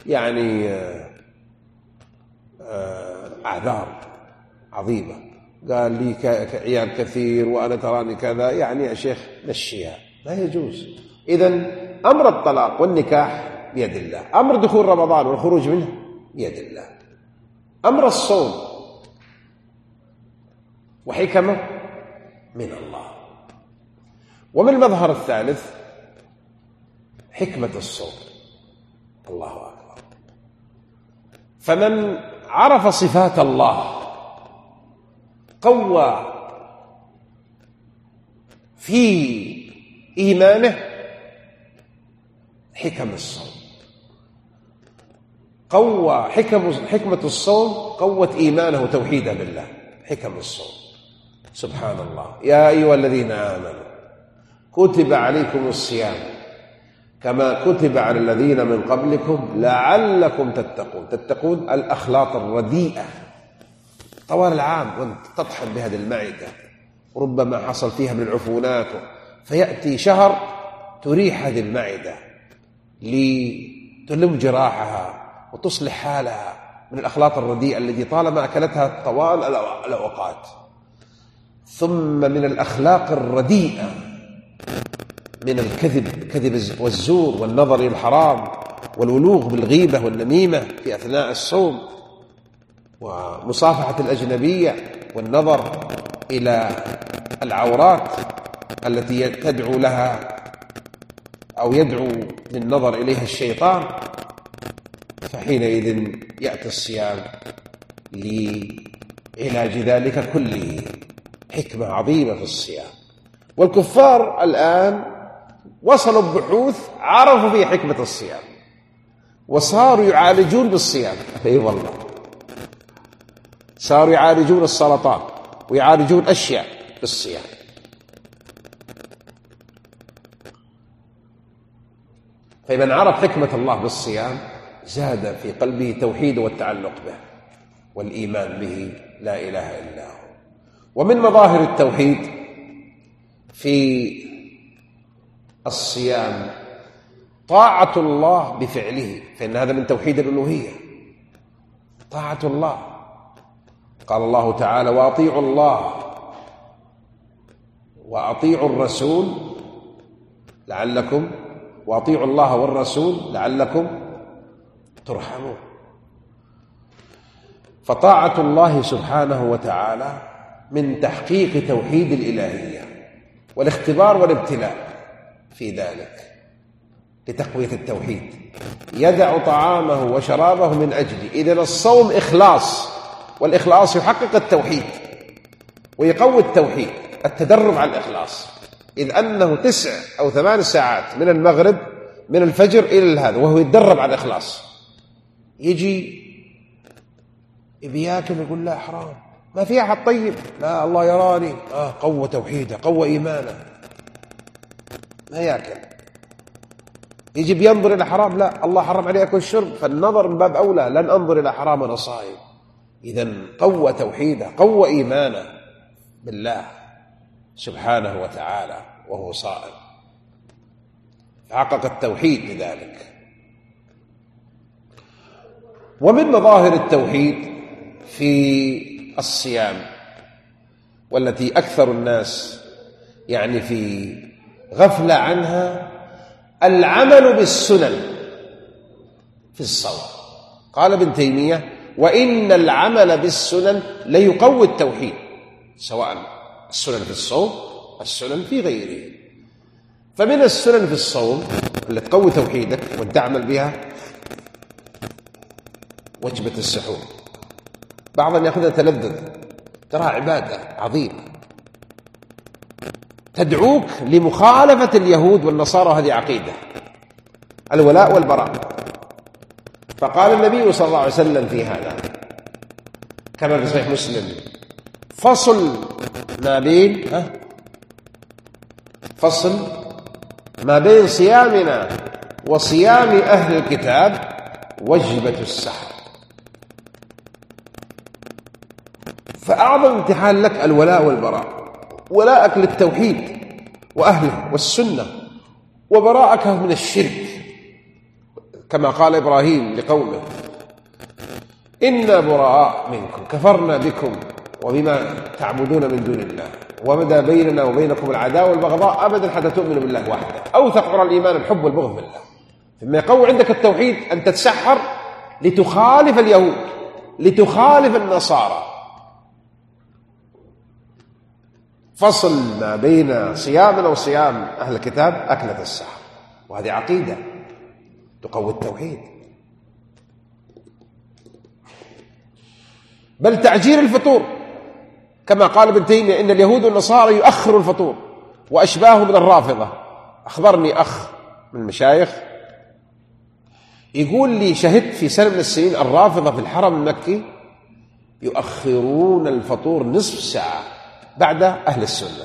أعذار عظيمة، قال لي عيال كثير وأنا تراني كذا، يا شيخ مشيها، لا يجوز. إذن أمر الطلاق والنكاح بيد الله، أمر دخول رمضان والخروج منه بيد الله، أمر الصوم وحكمه من الله. ومن المظهر الثالث حكمة الصوم، الله أكبر. فمن عرف صفات الله قوى في إيمانه حكم الصوم، قوى حكمة الصوم قوت إيمانه وتوحيده بالله، حكم الصوم. سبحان الله، يا أيها الذين آمنوا كتب عليكم الصيام كما كتب على الذين من قبلكم لعلكم تتقون. تتقون الأخلاق الرديئة طوال العام وانت تطحن بهذه المعدة وربما حصل فيها من العفونات، فيأتي شهر تريح هذه المعدة لتلم جراحها وتصلح حالها من الأخلاق الرديئة التي طالما أكلتها طوال الأوقات. ثم من الأخلاق الرديئة من الكذب والزور والنظر إلى الحرام والولوغ بالغيبة والنميمة في أثناء الصوم ومصافحة الأجنبية والنظر إلى العورات التي تدعو لها أو يدعو للنظر إليها الشيطان. فحينئذ يأتي الصيام لعلاج ذلك كله، حكمة عظيمة في الصيام. والكفار الآن وصلوا ببحوث عرفوا في حكمة الصيام وصاروا يعالجون بالصيام. اي والله، صاروا يعالجون السرطان ويعالجون أشياء بالصيام. فمن عرف حكمة الله بالصيام زاد في قلبه توحيده والتعلق به والإيمان به لا إله إلا هو. ومن مظاهر التوحيد في الصيام طاعة الله بفعله، فإن هذا من توحيد الألوهية، طاعة الله. قال الله تعالى وأطيعوا الله وأطيعوا الرسول لعلكم وأطيعوا الله والرسول لعلكم ترحمون. فطاعة الله سبحانه وتعالى من تحقيق توحيد الإلهية والاختبار والابتلاء في ذلك لتقوية التوحيد. يدع طعامه وشرابه من أجله. إذن الصوم إخلاص، والإخلاص يحقق التوحيد ويقوي التوحيد، التدرب على الإخلاص، إذ أنه 9 أو 8 ساعات من المغرب من الفجر إلى هذا وهو يتدرب على الإخلاص، يجي يبي ياكل يقول لا حرام، ما في أحد طيب، لا الله يراني، قوة توحيده، قوة إيمانه، ما ياكل. يجي بينظر إلى حرام، لا الله حرم عليه أكل الشرب، فالنظر من باب أولى، لن أنظر إلى حرام وأنا صائم. إذن قوة توحيده، قوة إيمانه بالله سبحانه وتعالى وهو صائم، حقق التوحيد بذلك. ومن مظاهر التوحيد في الصيام، والتي أكثر الناس يعني في غفلة عنها، العمل بالسنن في الصوم. قال ابن تيمية: وإن العمل بالسنن ليقوي التوحيد، سواء السنن في الصوم السنن في غيره. فمن السنن في الصوم اللي تقوي توحيدك وأن تعمل بها وجبة السحور. بعضا يأخذها تلذذ، ترى عبادة عظيمة تدعوك لمخالفة اليهود والنصارى، هذه عقيدة الولاء والبراء. فقال النبي صلى الله عليه وسلم في هذا كما في صحيح مسلم: فصل ما بين صيامنا وصيام أهل الكتاب وجبة السحر. فأعظم امتحان لك الولاء والبراء، ولاءك للتوحيد وأهله والسنة، وبراءك من الشرك، كما قال إبراهيم لقومه: إنا براء منكم كفرنا بكم وبما تعبدون من دون الله وبدا بيننا وبينكم العداوة والبغضاء أبدا حتى تؤمنوا بالله وحده. أوثق عرى الإيمان الحب والبغض بالله. ثم يقوي عندك التوحيد أن تتسحر لتخالف اليهود، لتخالف النصارى. فصل ما بين صيامنا وصيام أهل الكتاب أكلة السحر، وهذه عقيدة تقوي التوحيد. بل تعجيل الفطور، كما قال ابن تيمية: إن اليهود والنصارى يؤخروا الفطور وأشباهه من الرافضة. أخبرني أخ من المشايخ يقول لي: شهدت في سنة من السنين الرافضة في الحرم المكي يؤخرون الفطور نصف ساعة بعد أهل السنة.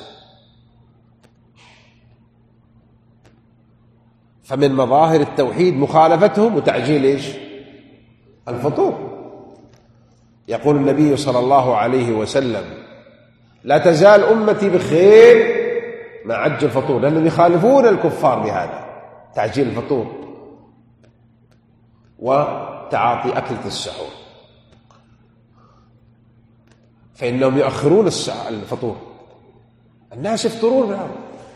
فمن مظاهر التوحيد مخالفتهم وتعجيل الفطور. يقول النبي صلى الله عليه وسلم: لا تزال أمتي بخير ما عجل الفطور، لأنهم يخالفون الكفار بهذا، تعجيل الفطور وتعاطي أكلة السحور، فإنهم يؤخرون الفطور. الناس يفطرون معهم،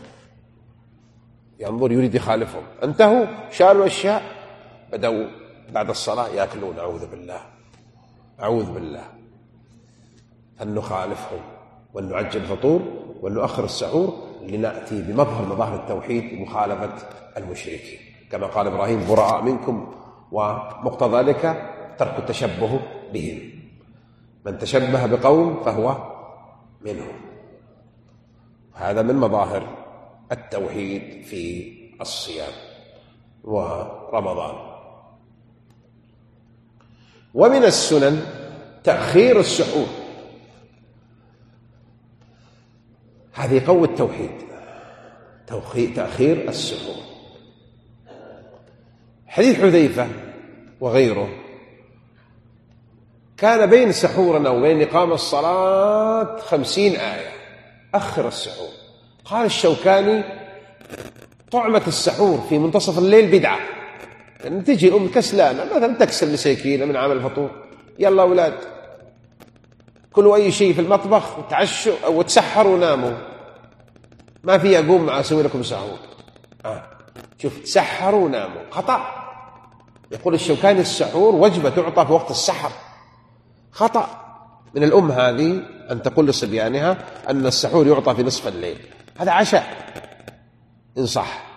ينظر يريد يخالفهم، انتهوا شالوا أشياء، بدأوا بعد الصلاة يأكلون. أعوذ بالله أن نخالفهم وأن نعجل الفطور وأن نؤخر السحور، لنأتي بمظهر مظاهر التوحيد بمخالفة المشركين، كما قال إبراهيم: براء منكم، ومقتضى ذلك ترك التشبه بهم، من تشبه بقوم فهو منهم. هذا من مظاهر التوحيد في الصيام ورمضان. ومن السنن تأخير السحور، هذه قوة التوحيد، تأخير السحور. حديث حذيفة وغيره: كان بين سحورنا وبين إقامة الصلاة 50 آية، أخر السحور. قال الشوكاني: طعمة السحور في منتصف الليل بدعة. يعني تجي أم كسلانة مثلا تكسل مساكينة من عمل الفطور، يلا أولاد كلوا أي شيء في المطبخ وتعشوا أو تسحروا وناموا، ما في أقوم أسوي لكم سحور. شوف، تسحروا وناموا، خطأ. يقول الشوكاني: السحور وجبة تعطى في وقت السحر. خطأ من الأم هذه أن تقول لصبيانها أن السحور يعطى في نصف الليل، هذا عشاء إن صح.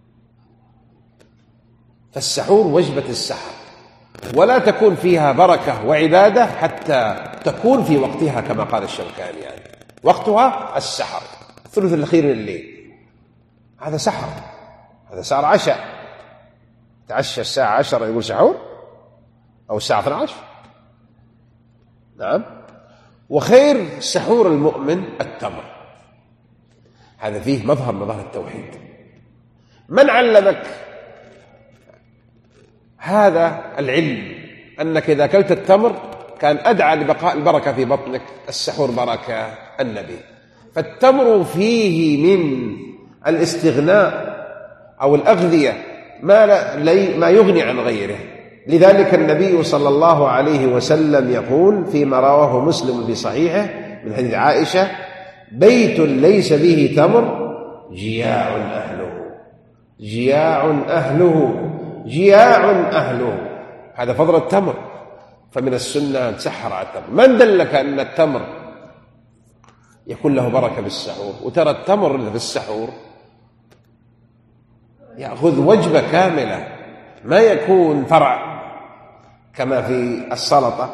فالسحور وجبة السحر، ولا تكون فيها بركة وعبادة حتى تكون في وقتها، كما قال الشوكاني، يعني وقتها السحر، الثلث الأخير من الليل، هذا سحر، هذا صار عشاء. تعشى الساعة 10 يقول سحور، أو الساعة 12. نعم. وخير سحور المؤمن التمر. هذا فيه مظهر مظاهر التوحيد. من علمك هذا العلم أنك إذا أكلت التمر كان أدعى لبقاء البركة في بطنك؟ السحور بركة، النبي. فالتمر فيه من الاستغناء أو الأغذية ما يغني عن غيره. لذلك النبي صلى الله عليه وسلم يقول فيما رواه مسلم في صحيحه من حديث عائشة: بيت ليس به تمر جياع أهله، جياع أهله، جياع أهله. هذا فضل التمر. فمن السنة أن تسحر على التمر. من دلك أن التمر يكون له بركة بالسحور؟ وترى التمر اللي في السحور يأخذ وجبة كاملة، ما يكون فرع كما في السلطة.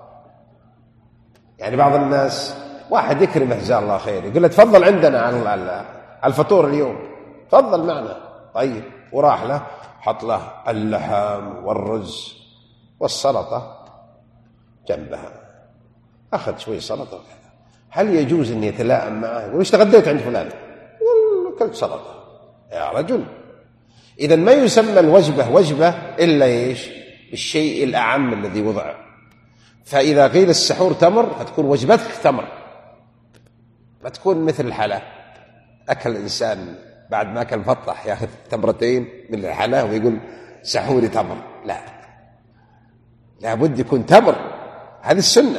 يعني بعض الناس واحد يكرمه جزاه الله خير، يقول له تفضل عندنا على الفطور اليوم، تفضل معنا. طيب، وراح له حط له اللحم والرز والسلطة جنبها، أخذ شوي سلطة وكذا. هل يجوز أن يتلائم معه؟ يقول ايش تغديت عند فلان؟ يقول أكلت سلطة. يا رجل، إذا ما يسمى الوجبة وجبة إلا إيش؟ الشيء الأعم الذي وضع. فإذا قيل السحور تمر فتكون وجبتك تمر، ما تكون مثل الحلا. أكل الإنسان بعد ما أكل فطح يأخذ تمرتين من الحلا ويقول سحوري تمر. لا، لابد يكون تمر. هذه السنة.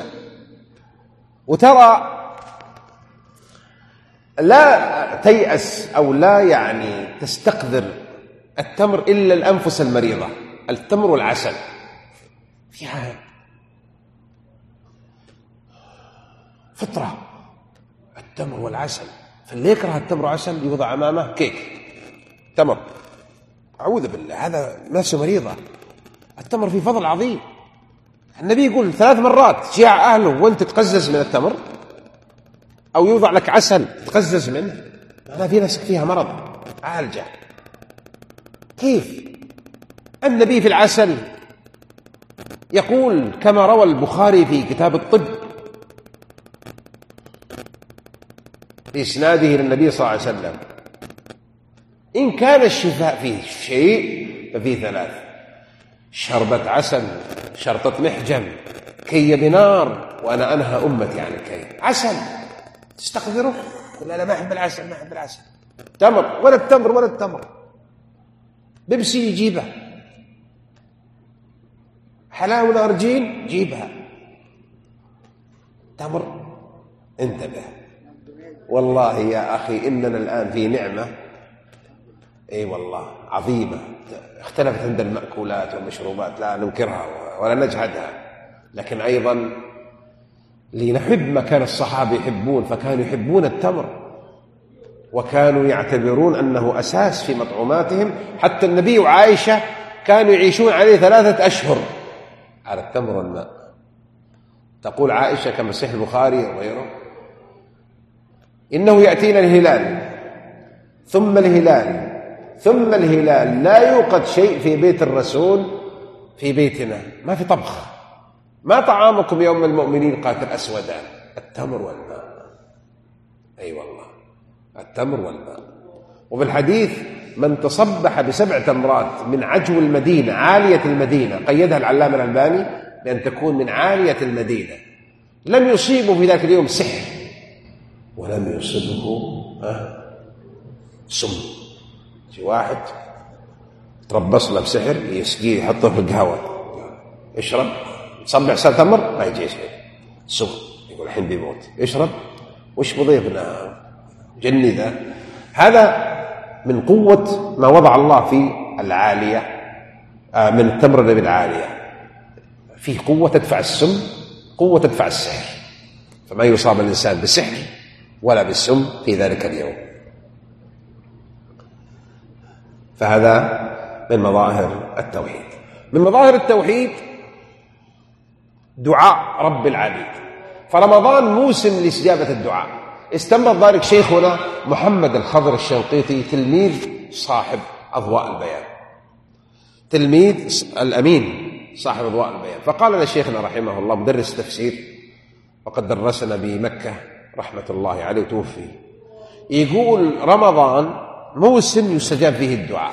وترى لا تيأس أو لا يعني تستقذر التمر إلا الأنفس المريضة. التمر والعسل فيها فطرة، التمر والعسل. فاللي يكره التمر والعسل يوضع أمامه كيك تمر، أعوذ بالله، هذا نفسه مريضة. التمر فيه فضل عظيم. النبي يقول 3 مرات جياع أهله وأنت تقزز من التمر، أو يوضع لك عسل تقزز منه. أنا في نفسك فيها مرض، عالجه. كيف؟ النبي في العسل يقول كما روى البخاري في كتاب الطب بإسناده للنبي صلى الله عليه وسلم: إن كان الشفاء فيه شيء ففيه 3: شربة عسل، شرطة محجم، كي بنار، وأنا أنهى أمتي عن الكي. عسل تستقذره؟ لا لا، ما أحب العسل، ما أحب العسل. تمر، ولا التمر ولا التمر. بيبسي يجيبها، حلاوة الأرجين جيبها. تمر، انتبه. والله يا أخي إننا الآن في نعمة، أي والله عظيمة. اختلفت عند المأكولات والمشروبات، لا ننكرها ولا نجحدها، لكن أيضا لنحب ما كان الصحابة يحبون. فكانوا يحبون التمر، وكانوا يعتبرون أنه أساس في مطعوماتهم. حتى النبي وعائشة كانوا يعيشون عليه 3 أشهر، على التمر والماء. تقول عائشة كما صحيح البخاري وغيره: إنه يأتينا الهلال ثم الهلال ثم الهلال، لا يوقد شيء في بيت الرسول في بيتنا، ما في طبخ. ما طعامكم يوم المؤمنين؟ قالت: الأسودان، التمر والماء. أي والله، التمر والماء. وبالحديث: من تصبح ب7 تمرات من عجو المدينة عالية المدينة، قيدها العلامة الألباني بأن تكون من عالية المدينة، لم يصيبه في ذاك اليوم سحر ولم يصبه سم. في واحد تربص له بسحر يسقيه يحطه في القهوة، اشرب، تصبح سال تمر ما يجي شيء، سم، يقول الحين بيموت، اشرب، وش بضيفنا جني ذا. هذا من قوة ما وضع الله في العالية من التمر بالعالية، فيه قوة تدفع السم، قوة تدفع السحر، فما يصاب الإنسان بسحر ولا بالسم في ذلك اليوم. فهذا من مظاهر التوحيد. من مظاهر التوحيد دعاء رب العبيد. فرمضان موسم لاستجابة الدعاء. استنبط ذلك شيخنا محمد الخضر الشنقيطي تلميذ صاحب أضواء البيان. تلميذ الأمين صاحب أضواء البيان. فقال لنا شيخنا رحمه الله مدرس تفسير وقد درسنا بمكة رحمة الله عليه توفي، يقول رمضان موسم يستجاب فيه الدعاء.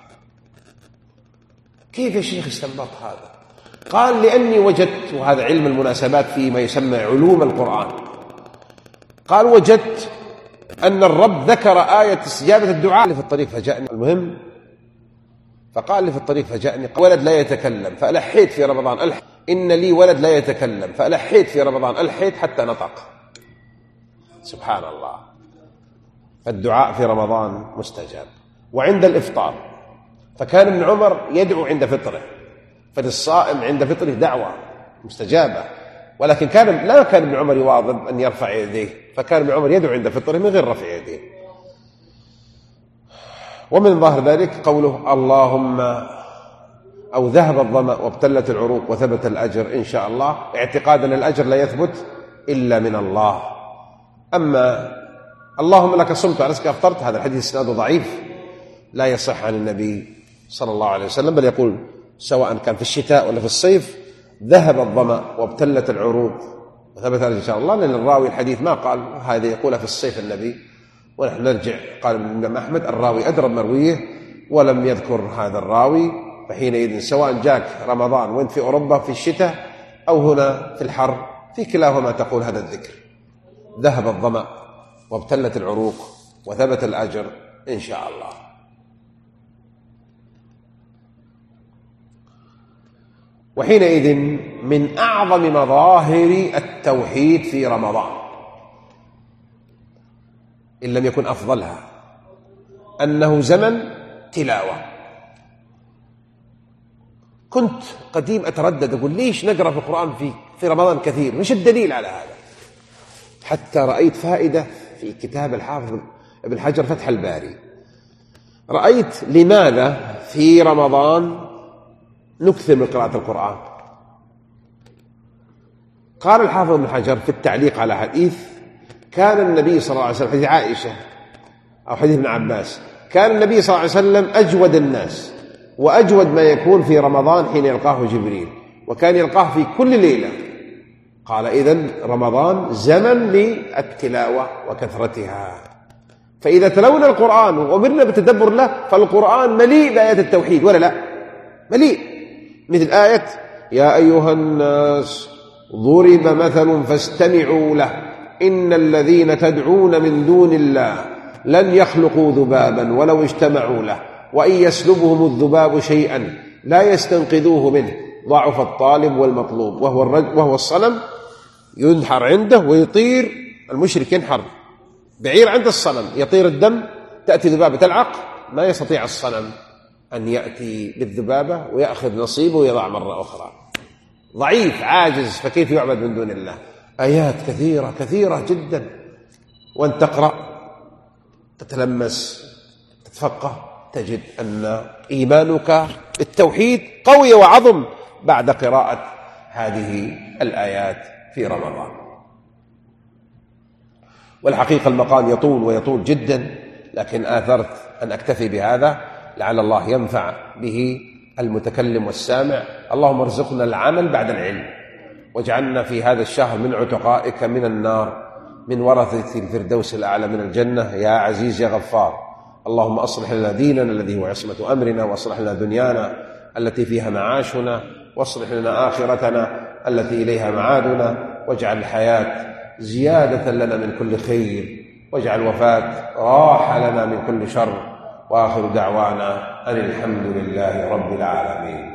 كيف يا شيخ استنبط هذا؟ قال لأني وجدت، وهذا علم المناسبات فيما يسمى علوم القرآن، قال وجدت أن الرب ذكر آية استجابة الدعاء في الطريق فجاءني، المهم فقال لي في الطريق فجاءني ولد لا يتكلم فألحيت في رمضان إن لي ولد لا يتكلم فألحيت في رمضان ألحيت حتى نطق. سبحان الله. الدعاء في رمضان مستجاب. وعند الإفطار فكان ابن عمر يدعو عند فطره، فللصائم عند فطره دعوة مستجابة، ولكن لا كان ابن عمر يواظب أن يرفع يديه، فكان ابن عمر يدعو عند فطره من غير رفع يديه. ومن ظاهر ذلك قوله اللهم أو ذهب الظمأ وابتلت العروق وثبت الأجر إن شاء الله، اعتقادا الأجر لا يثبت إلا من الله. أما اللهم لك صمت ورزقك أفطرت، هذا الحديث إسناده ضعيف لا يصح عن النبي صلى الله عليه وسلم، بل يقول سواء كان في الشتاء ولا في الصيف ذهب الظمأ وابتلت العروق وثبت الأجر إن شاء الله، لأن الراوي الحديث ما قال هذا يقولها في الصيف النبي، ونحن نرجع قال الإمام أحمد الراوي أدرى بمرويه ولم يذكر هذا الراوي، فحينئذ سواء جاك رمضان وانت في أوروبا في الشتاء أو هنا في الحر في كلاهما تقول هذا الذكر، ذهب الظمأ وابتلت العروق وثبت الأجر إن شاء الله. وحينئذ من أعظم مظاهر التوحيد في رمضان إن لم يكن أفضلها أنه زمن تلاوة. كنت قديم أتردد أقول ليش نقرأ في القرآن في رمضان كثير، مش الدليل على هذا؟ حتى رأيت فائدة في كتاب الحافظ ابن حجر فتح الباري، رأيت لماذا في رمضان نكثر من قراءة القرآن. قال الحافظ ابن حجر في التعليق على حديث كان النبي صلى الله عليه وسلم، حديث عائشة أو حديث ابن عباس، كان النبي صلى الله عليه وسلم أجود الناس وأجود ما يكون في رمضان حين يلقاه جبريل، وكان يلقاه في كل ليلة. قال إذن رمضان زمن للتلاوة وكثرتها، فإذا تلونا القرآن وأمرنا بالتدبر له فالقرآن مليء بآيات التوحيد ولا لا؟ مليء، مثل آية يا أيها الناس ضرب مثل فاستمعوا له إن الذين تدعون من دون الله لن يخلقوا ذبابا ولو اجتمعوا له وإن يسلبهم الذباب شيئا لا يستنقذوه منه ضعف الطالب والمطلوب، وهو الصنم ينحر عنده ويطير، المشرك ينحر بعير عند الصنم يطير الدم، تأتي ذبابة تلعق، ما يستطيع الصنم أن يأتي بالذبابة ويأخذ نصيبه ويضع مرة أخرى، ضعيف عاجز، فكيف يعبد من دون الله؟ آيات كثيرة كثيرة جدا، وأن تقرأ تتلمس تتفقه تجد أن إيمانك بالتوحيد قوي وعظم بعد قراءة هذه الآيات في رمضان. والحقيقة المقام يطول ويطول جدا، لكن آثرت أن أكتفي بهذا لعل الله ينفع به المتكلم والسامع. اللهم ارزقنا العمل بعد العلم، واجعلنا في هذا الشهر من عتقائك من النار، من ورثة الفردوس الأعلى من الجنة يا عزيز يا غفار. اللهم أصلح لنا ديننا الذي هو عصمة أمرنا، واصلح لنا دنيانا التي فيها معاشنا، واصلح لنا آخرتنا التي إليها معادنا، واجعل الحياة زيادة لنا من كل خير، واجعل الوفاة راحة لنا من كل شر، وآخر دعوانا أن الحمد لله رب العالمين.